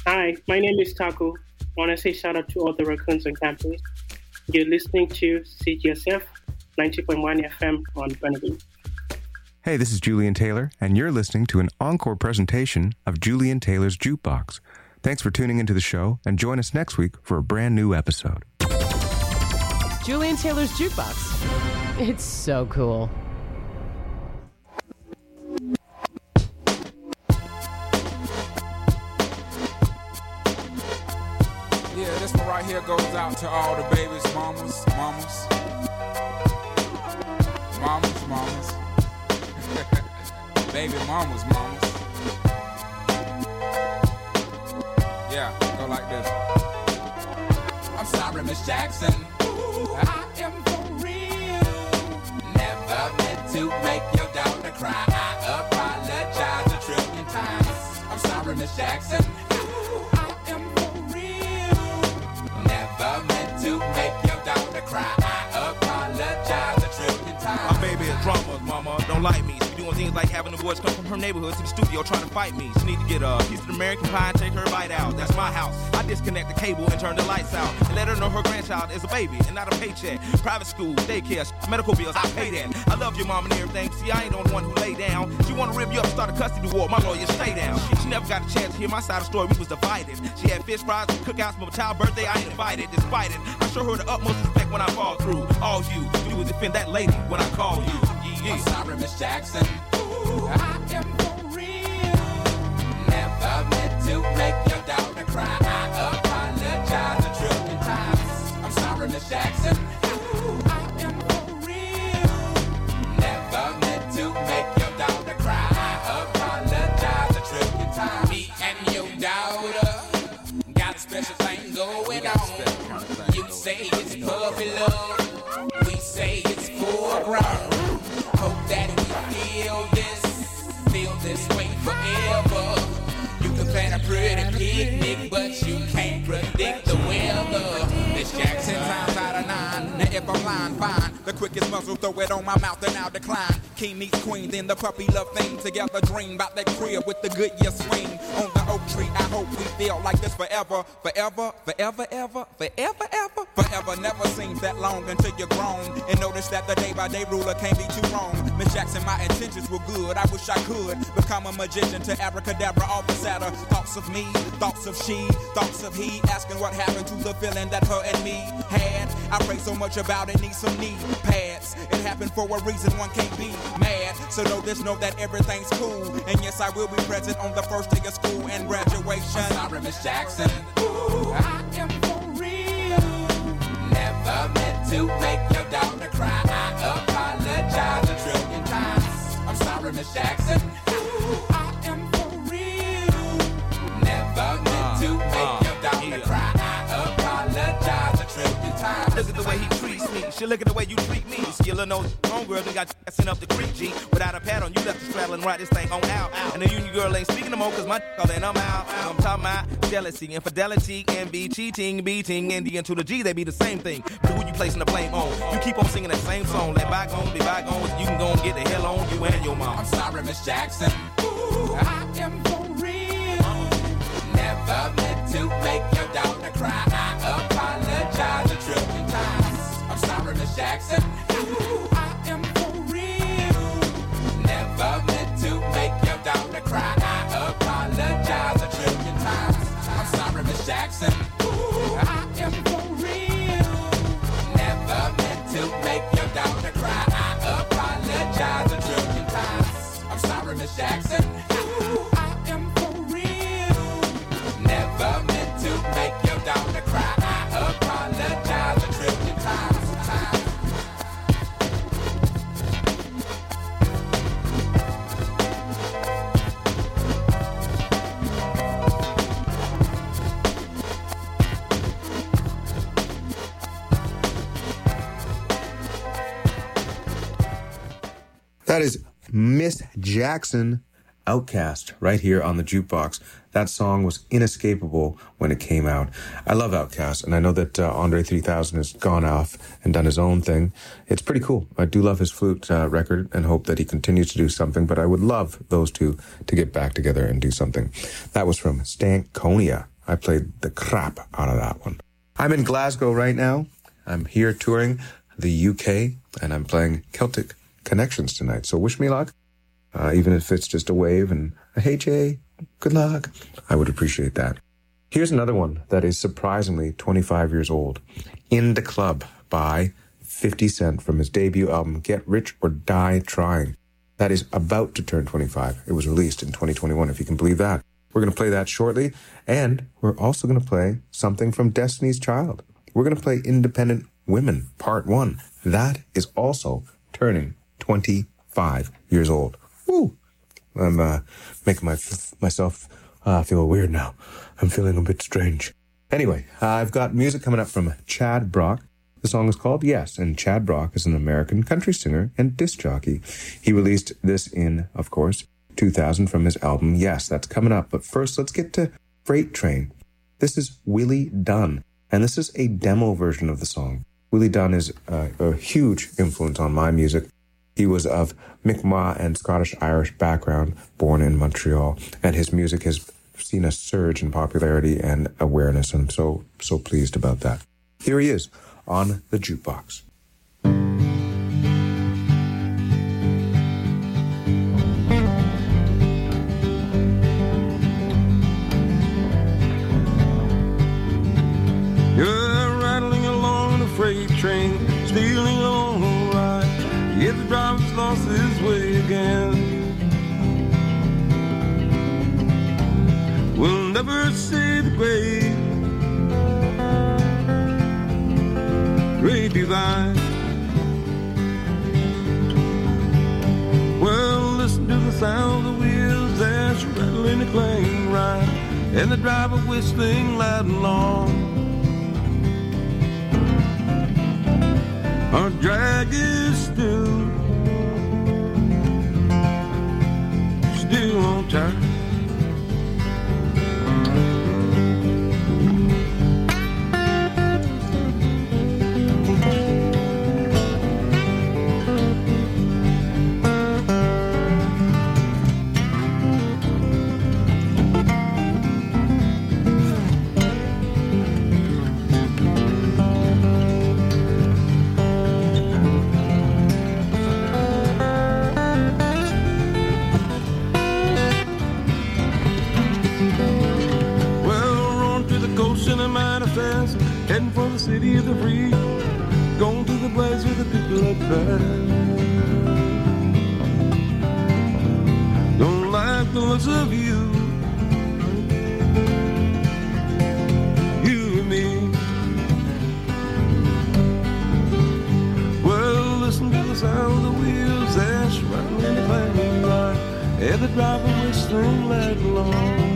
Hi, my name is Taco. I want to say shout out to all the raccoons on campus. You're listening to CGSF 90.1 FM on Burnaby. Hey, this is Julian Taylor, and you're listening to an encore presentation of Julian Taylor's Jukebox. Thanks for tuning into the show, and join us next week for a brand new episode. Julian Taylor's Jukebox. It's so cool. Yeah, this one right here goes out to all the babies, mamas. Baby mamas. Yeah, go like this. I'm sorry, Miss Jackson. Ooh, I am for real. Never meant to make your daughter cry. I apologize a trillion times. I'm sorry, Miss Jackson. Ooh, I am for real. Never meant to make your daughter cry. I apologize a trillion times. My baby is drama, mama. Don't like me. Doing things like having the boys come from her neighborhood to the studio trying to fight me. She need to get a piece of American pie and take her bite out. That's my house. I disconnect the cable and turn the lights out and let her know her grandchild is a baby and not a paycheck. Private school, daycare, medical bills, I pay that. I love your mom and everything. See, I ain't the one who lay down. She wanna rip you up, start a custody war. My lawyer, stay down. She never got a chance to hear my side of the story. We was divided. She had fish fries, cookouts for my child's birthday. I ain't invited, despite it. I show her the utmost respect when I fall through. All you will defend that lady when I call you. Yeah. I'm sorry, Miss Jackson. Ooh, I am for real. Never meant to make your daughter cry. I apologize a trillion times. I'm sorry, Miss Jackson. Ooh, I am for real. Never meant to make your daughter cry. I apologize a trillion times. Me and your daughter got a special thing going on. You say it's puppy love. We say it's foreground. Hope that we feel this way forever. You can plan a pretty picnic, but you can't predict the weather. Miss Jackson times out of 9. Now if I'm lying, fine. The quickest muzzle, throw it on my mouth and I'll decline. King meets queen, then the puppy love thing. Together dream about that crib with the good year swing. On the oak tree, I hope we feel like this forever. Forever. Forever never seems that long until you're grown. And notice that the day by day ruler can't be too wrong. Miss Jackson, my intentions were good. I wish I could become a magician to abracadabra all the sadder. Thoughts of me, thoughts of she, thoughts of he. Asking what happened to the feeling that her and me had. I pray so much about it, need some knee pads. It happened for a reason, one can't be mad. So know that everything's cool. And yes, I will be present on the first day of school and graduation. I'm sorry, Miss Jackson. Ooh, I am for real. Never meant to make your daughter cry. I apologize a trillion times. I'm sorry, Miss Jackson. Ooh, I am for real. Never meant to make your daughter cry. I apologize a trillion times. Look at the way he treats me. She look at the way you treat me. Skillin' no homegirl, then got you sent up the creek, G. Without a pad on, you left the straddle and ride this thing on out. And the union girl ain't speaking no more, cause my all and I'm out. I'm talking about jealousy, infidelity, envy, cheating, beating, and the N to the G, they be the same thing. But who you placing the blame on? You keep on singing that same song. Let bygones be bygones, you can go and get the hell on you and your mom. I'm sorry, Miss Jackson. Ooh, I am for real. Never meant to make your daughter cry. I apologize a trillion times. I'm sorry, Miss Jackson. Ooh, I am for real. Never meant to make your daughter cry. I apologize a trillion times. I'm sorry, Miss Jackson. Ooh, I am for real. Never meant to make your daughter cry. I apologize a trillion times. I'm sorry, Miss Jackson. Ooh, I am for real. Never meant to make your daughter cry. I apologize a trillion times. That is Miss Jackson, Outkast, right here on the Jukebox. That song was inescapable when it came out. I love Outkast, and I know that Andre 3000 has gone off and done his own thing. It's pretty cool. I do love his flute record and hope that he continues to do something, but I would love those two to get back together and do something. That was from Stankonia. I played the crap out of that one. I'm in Glasgow right now. I'm here touring the UK, and I'm playing Celtic Connections tonight. So wish me luck, even if it's just a wave and a hey Jay, good luck. I would appreciate that. Here's another one that is surprisingly 25 years old. In the Club by 50 Cent from his debut album, Get Rich or Die Trying. That is about to turn 25. It was released in 2021, if you can believe that. We're going to play that shortly, and we're also going to play something from Destiny's Child. We're going to play Independent Women, Part 1. That is also turning 25 years old. Woo! I'm making myself feel weird now. I'm feeling a bit strange. Anyway, I've got music coming up from Chad Brock. The song is called Yes, and Chad Brock is an American country singer and disc jockey. He released this in, of course, 2000 from his album Yes. That's coming up. But first, let's get to Freight Train. This is Willie Dunn, and this is a demo version of the song. Willie Dunn is a huge influence on my music. He was of Mi'kmaq and Scottish-Irish background, born in Montreal, and his music has seen a surge in popularity and awareness, and I'm so pleased about that. Here he is on the Jukebox. You're rattling along the freight train, stealing along the ride, yet the driver's lost his way again. We'll never see the great divide. Well, listen to the sound of the wheels as you rattle in a clanging ride, and the driver whistling loud and long. Our drag is still on time. Heading for the city of the free, going to the place where the people are bad. Don't like the looks of you and me. Well, listen to the sound of the wheels as you rattle in the clanging ride, and the driver whistling loud and long.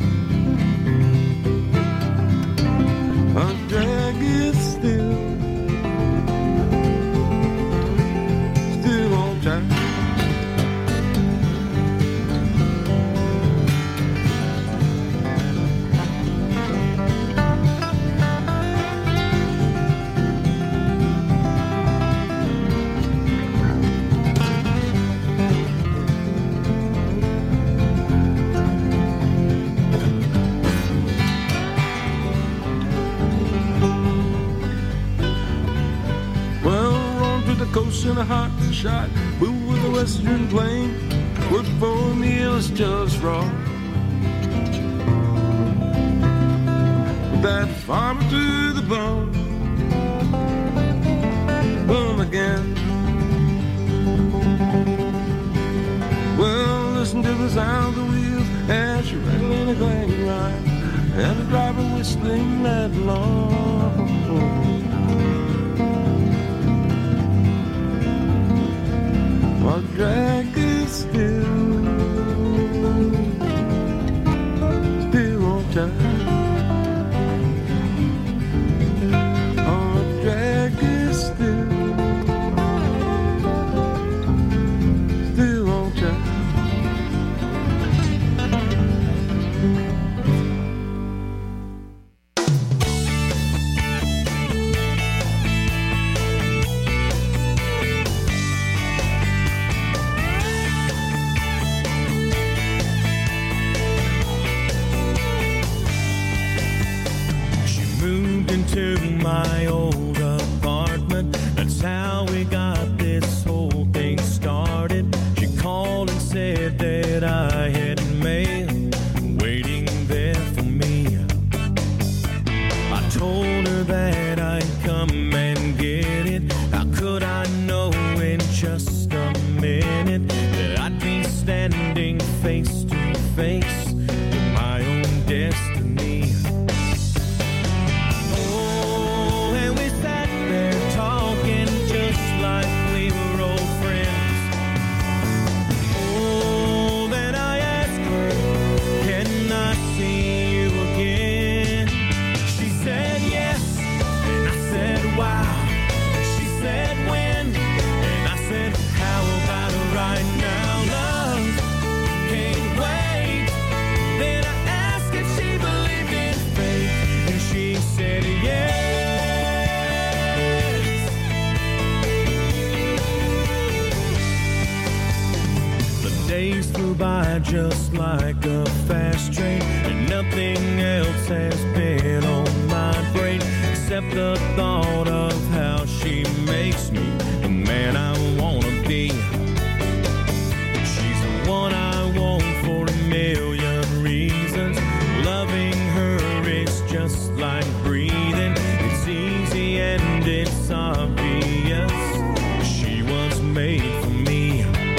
Our drag is still on time. In a hot shot, move with the western plain, work for a meal is just raw. That farmer to the bone, boom again. Well, listen to the sound of the wheels as you rattle in a clanging ride, and the driver whistling that long. Our drag is still on time. Our drag is still on time. into my old apartment. That's how we got this whole thing started. She called and said that I had mail waiting there for me. I told her that I'd come and get it. How could I know in just a minute that I'd be standing face to face with my own destiny? Oh, and we sat there talking just like we were old friends. Oh, then I asked her, can I see you again? She said yes, and I said wow. She said when, and I said how about right now? Love can't wait. Then I asked if she believed in fate, and she said yes. The days flew by just like a fast train, and nothing else has been on my brain except the thought of how she makes me the man I wanna be. She's the one I want for a million reasons. Loving her is just like breathing. It's easy and it's obvious. She was made for me.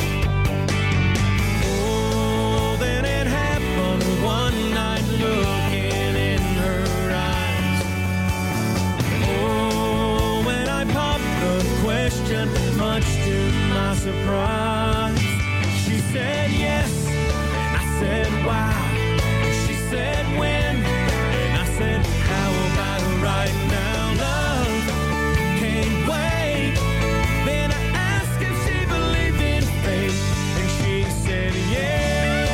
Oh, then it happened one night looking in her eyes. Oh, when I popped the question, much to my surprise, she said yes, and I said wow. She said when, and I said how about right now? Love can't wait. Then I asked if she believed in fate, and she said yes.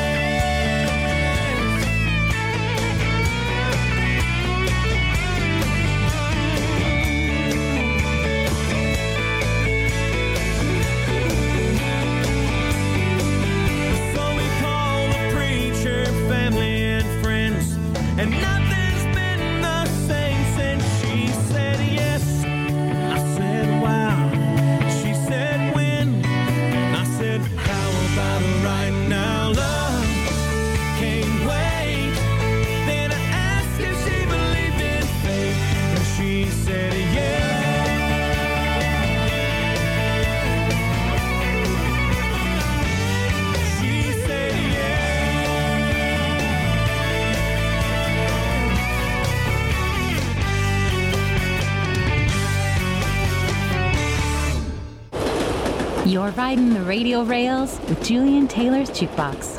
So we called the preacher, family and friends, and nothing's been the same since she said yes. I said wow. She said when, and I said how about right now? Love can't wait. Then I asked if she believed in fate, and she said yes. She said You're riding the radio rails with Julian Taylor's Jukebox.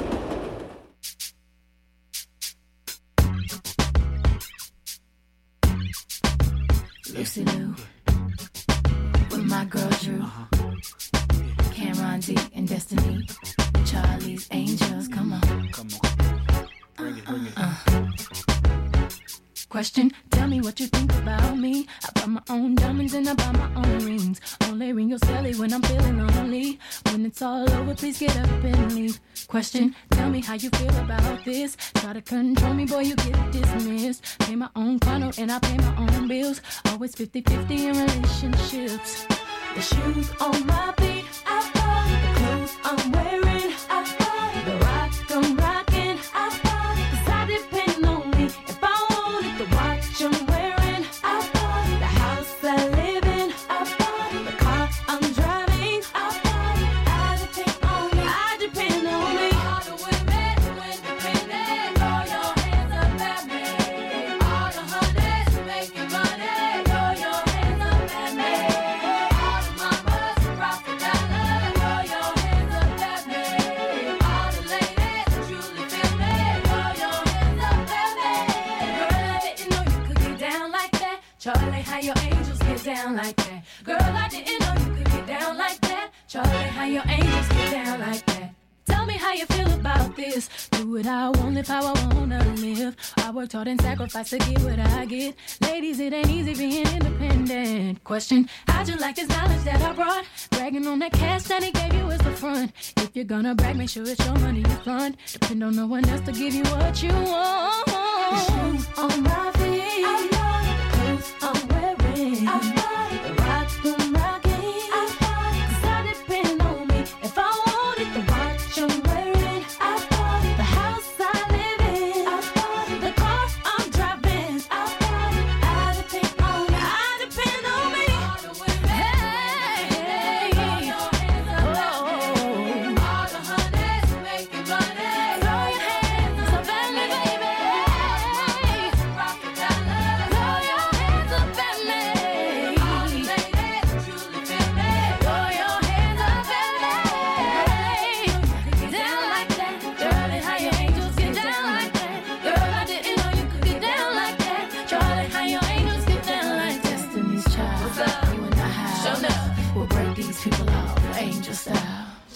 Lucy Lou, with my girl Drew, Cameron D and Destiny, Charlie's Angels, come on. Bring it. Question, tell me what you think about me. I buy my own diamonds and I buy my own rings. Only ring your celly when I'm feeling lonely. When it's all over, please get up and leave. Question, tell me how you feel about this. Try to control me, boy, you get dismissed. Pay my own condo and I pay my own bills. Always 50-50 in relationships. The shoes on my feet, I bought. The clothes I'm wearing, I bought. The rock I'm rocking, I bought. 'Cause I depend on me. If I wanted the watch I'm wearing, I bought. The house I live in, I bought. The car I'm driving, I bought. I depend on me. I depend on me. All the women who independent, throw your hands up at me. All the honeys making money, throw your hands up at me. All the mamas who rock the dollar, throw your hands up at me. All the ladies who truly feel me, throw your hands up at me. Girl, I didn't know you could get down like that. Charlie, how your angels get down like that. Girl, I didn't know you could get down like that. Charlie, how your angels get down like that. Tell me how you feel about this. Do what I want, live how I wanna live. I worked hard and sacrificed to get what I get. Ladies, it ain't easy being independent. Question, how'd you like this knowledge that I brought? Bragging on that cash that he gave you as the front. If you're gonna brag, make sure it's your money you fund. Depend on no one else to give you what you want. The shoes on my feet, I love the clothes on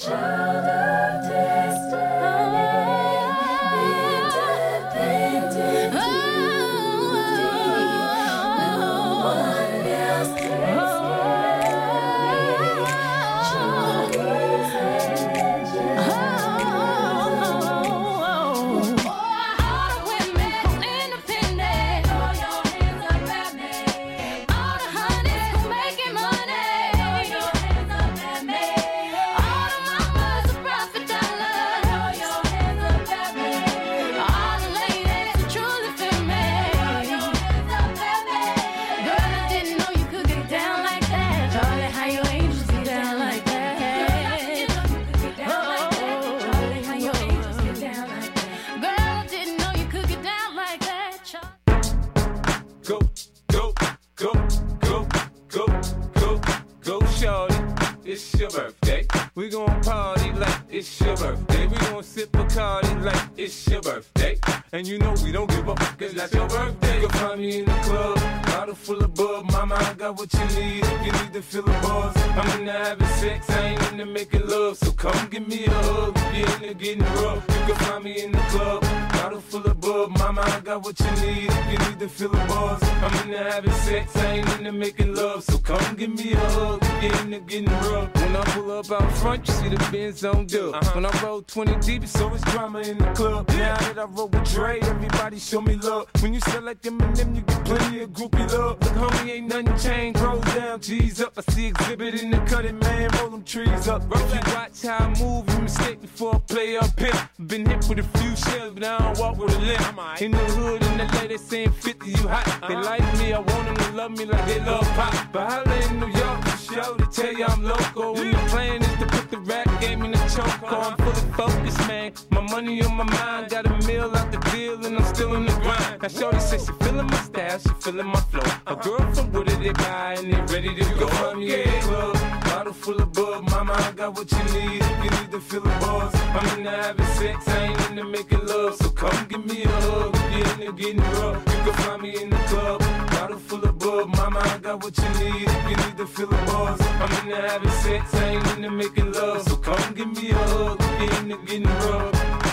We gon' party like it's your birthday. We gon' sip Bacardi like it's your birthday. And you know we don't give up, cause that's your birthday. You can find me in the club, bottle full of bub. Mama, I got what you need if you need to feel the buzz. I'm into having sex, I ain't into making love. So come give me a hug if you're into getting rough. You can find me in the club, bottle full of bub. Mama, I got what you need if you need to feel the buzz. I'm into having sex, I ain't into making love. So come give me a hug if you're into getting rough. When I pull up out front, you see the Benz on dub. When I roll 20 deep, it's always drama in the club. Now that I roll with Dre, everybody show me love. When you sell like Eminem, you get plenty of groupie love. Look, homie, ain't nothing changed. Rolls down, G's up. I see exhibit in the cutting, man. Roll them trees up. If you watch how I move, you mistake before I play up here. Been hit with a few shells, but I don't walk with a limp. In the hood, in the LA, they saying 50, you hot. They like me, I want them to love me like they love pop. But holla in New York, for sure, they tell you I'm local. When the plan is to put the rap game in the choke. I'm fully focused, man. My money on my mind, got a meal out the deal, and I'm still in the grind. Now shorty says she feeling my style, she feeling my flow. A girl from Wooded, they buy, and they ready to go. Find me in the club, bottle full of bub. Mama, I got what you need if you need to feel the buzz. I'm into having sex, I ain't into making love. So come give me a hug if you're into getting rough. You can find me in the club, bottle full of bub. Mama, I got what you need if you need to feel the buzz. I'm into having sex, I ain't into making love. So come give me a hug if you're into getting rough.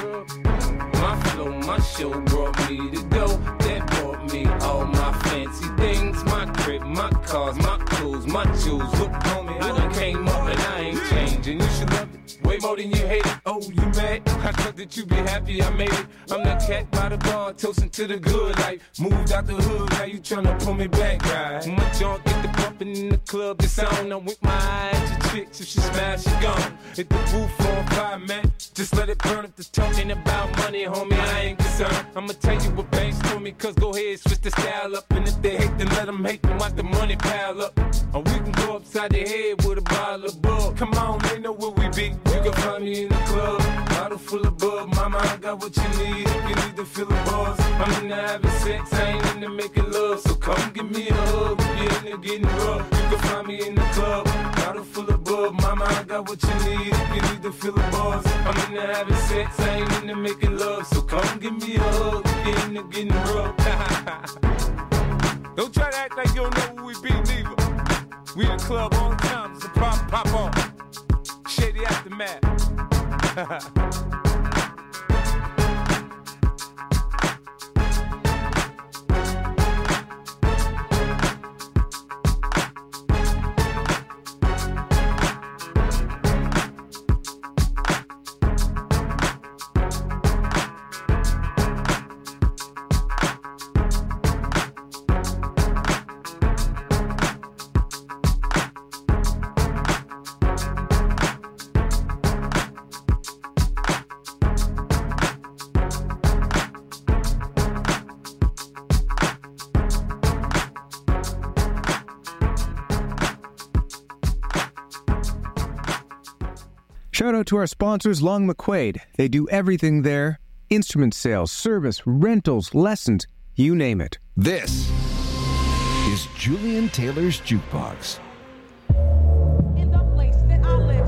My flow, my show brought me to go. That brought me all my fancy things. My crib, my cars, my clothes, my jewels. Look, homie, I done came up and I ain't changing. You should love it way more than you hate it. Oh, you mad? I thought that you be happy I made it. I'm that cat by the bar, toasting to the good life. Moved out the hood, now you tryna pull me back, right? My junk get the bumping in the club, it's on. I'm with my eyes to chicks, if she smash, she gone. Hit the roof on fire, man. Just let it burn if the talking about money, homie, I ain't concerned. I'ma tell you what banks told me, cause go ahead, switch the style up. And if they hate, then let them hate, then watch the money pile up. Or we can go upside the head with a bottle of bug. Come on, they know where we be. You can find me in the club, bottle full of bub. Mama, I got what you need if you need to feel the buzz. I'm into having sex, I ain't into making love. So come give me a hug if you're into getting rough. You can find me in the club, bottle full of bub. Mama, I got what you need if you need to feel the buzz. I'm into having sex, I ain't into making love. So come give me a hug if you're into getting rough. Don't try to act like you don't know who we be, neither. We in the club all the time, it's a problem, pop on. Shady Aftermath. Shout out to our sponsors, Long McQuaid. They do everything there. Instrument sales, service, rentals, lessons, you name it. This is Julian Taylor's Jukebox. In the place that I live,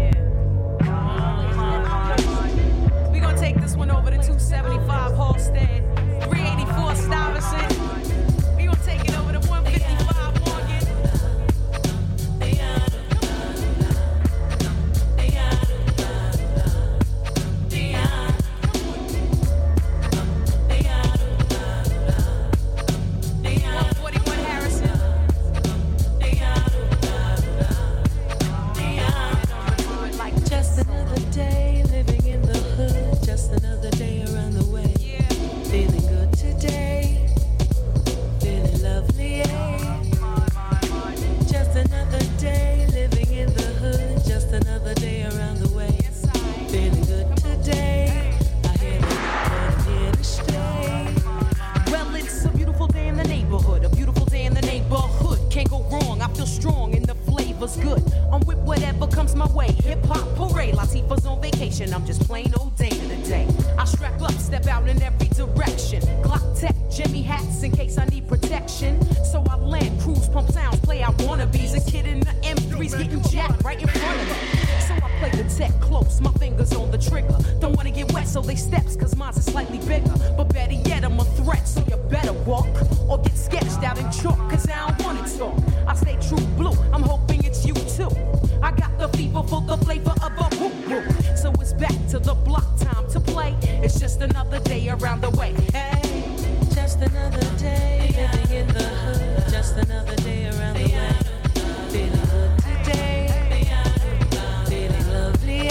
we're going to take this one over to 275 Halstead, 384 Stuyvesant. We're going to take it over to 155 Morgan. vacation. I'm just plain old Dana today. I strap up, step out in every direction. Glock tech, Jimmy hats in case I need protection. So I land, cruise, pump sounds, play out wannabes. A kid in the M3's getting jacked right in front of me. So I play the tech close, my fingers on the trigger. Don't wanna get wet, so they steps, cause mine's are slightly bigger. But better yet, I'm a threat, so you better walk or get sketched out in chalk, cause I don't wanna talk. I stay true blue, I'm hoping it's you too. I got the fever for the flavor of a whoop-whoop. So it's back to the block, time to play. It's just another day around the way. Hey, just another day, living in the hood. Just another day around the way. Feeling good today, feeling lovely.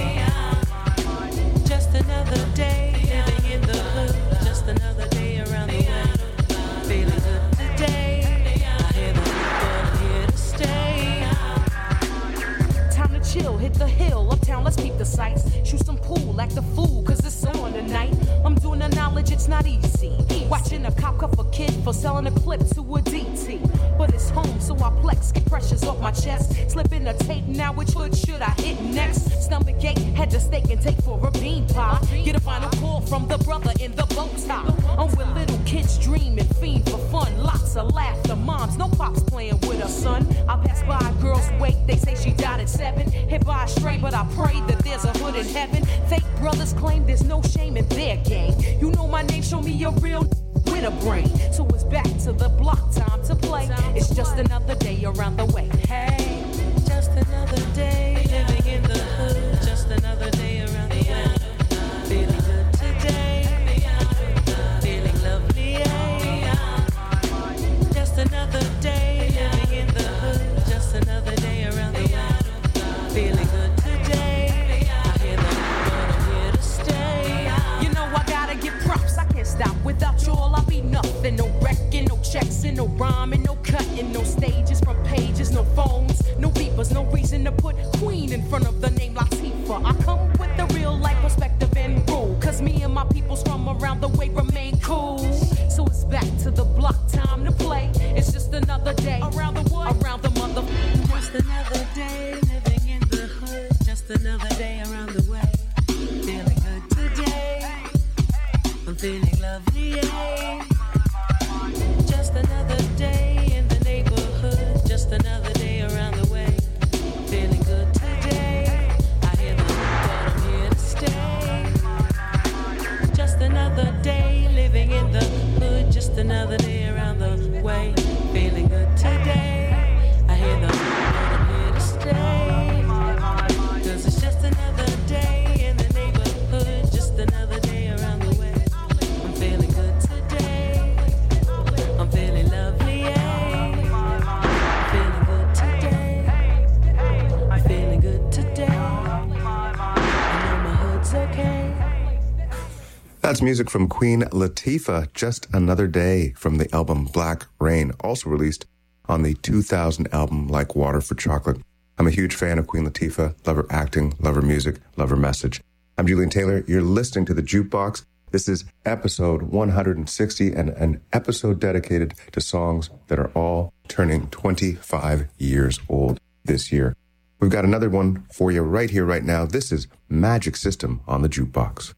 Just another day, living in the hood. Just another day around the way. Feeling good today. I hear the people here to stay. Time to chill, hit the hill, uptown, let's keep the sights. Shoot some pool, act a fool, cause it's on tonight. I'm doing the knowledge, it's not easy. Watching a cop cuff a kid for selling a clip to a DT. But it's home, so I flex, get pressures off my chest. Slip in the tape, now which hood should I hit next? Stomach ache, head to steak and take for a bean pie. Get a final call from the brother in the bow tie. I'm with little kids dreaming, fiend for fun. Lots of laughter, moms, no pops playing with her son. I pass by a girl's wake, they say she died at 7. Hit by a stray, but I pray that there's a hood in heaven. Fake brothers claim there's no shame in their game. You know my name, show me a real with a brain. So it's back to the block, time to play. It's just another day around the way. Hey, just another day, living in the hood. Just another day around the way. Feeling good today, feeling lovely. Just another day, living in the hood. Just another day around the way. Feeling good today. I hear the people here to stay. You know I gotta give props, I can't stop. Without you all I'll be nothing. No wrecking, no checks, and no rhyming, no cutting, no stages from pages, no phones, no beepers, no reason to put Queen in front of the name Latifah. I come with the real life perspective and rule, cause me and my peoples from around the way remain cool. So it's back to the block, time to play. It's just another day around the what? Around the mother. Just another day living in the hood. Just another day around the way. Feeling good today. I'm feeling lovely. Just another day in the neighborhood. Just another day around the way. Feeling good today. I hear the but I'm here to stay. Just another day living in the hood. Just another day around the way. Feeling good today. I hear the but I'm here to stay. Cause it's just another day in the neighborhood. Just another day around the way. I'm feeling good today. I'm feeling lovely. I'm feeling good today. I'm feeling good today. I know my hood's okay. That's music from Queen Latifah, Just Another Day, from the album Black Rain, also released on the 2000 album Like Water for Chocolate. I'm a huge fan of Queen Latifah, love her acting, love her music, love her message. I'm Julian Taylor. You're listening to The Jukebox. This is episode 160 and an episode dedicated to songs that are all turning 25 years old this year. We've got another one for you right here, right now. This is Magic System on The Jukebox.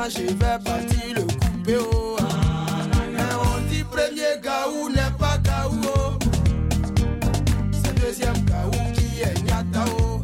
Dimanche, je vais partir le couper, oh. Mais on dit premier gaou n'est pas gaou, oh. C'est deuxième gaou qui est nyata, oh.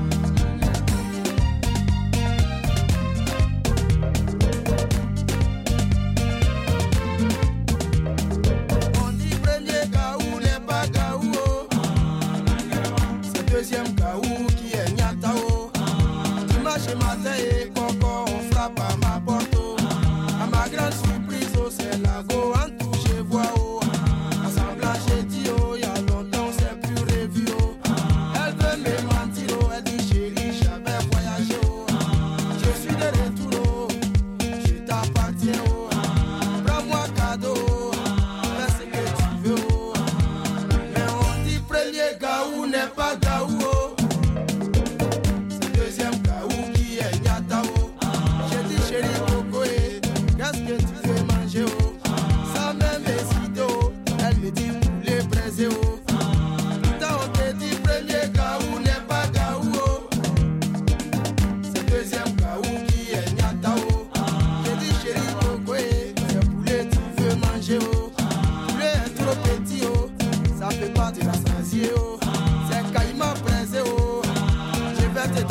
On dit premier gaou n'est pas gaou, oh. C'est deuxième gaou qui est nyata, oh. Dimanche matin et coco, on frappe à ma porte, oh. À ma grande surprise, oh, c'est la go en touche et voix, oh. Ensemble, j'ai dit, oh, y'a longtemps, on s'est plus revu, oh. Elle veut me mentir, oh, elle dit, chérie, j'avais voyagé, oh. Je suis de retour, oh. Je t'appartiens, oh. Prends-moi cadeau, oh. Fais ce que tu veux, oh. Mais on dit, premier gaou n'est pas gaou, oh. C'est deuxième gaou qui est nyata, oh. J'ai dit, chérie, coco, eh, qu'est-ce que tu veux manger, oh? Sans même hésiter, oh. Elle me dit, poulet braisé, oh. Pourtant, on te dit, premier gaou n'est pas gaou, oh. C'est deuxième gaou qui est nyata, oh. J'ai dit, chérie, coco, eh, c'est poulet, tu veux manger, oh. Poulet est trop petit, oh. Ça fait pas de la sasier, oh. C'est caïman braisé, oh. Je vais te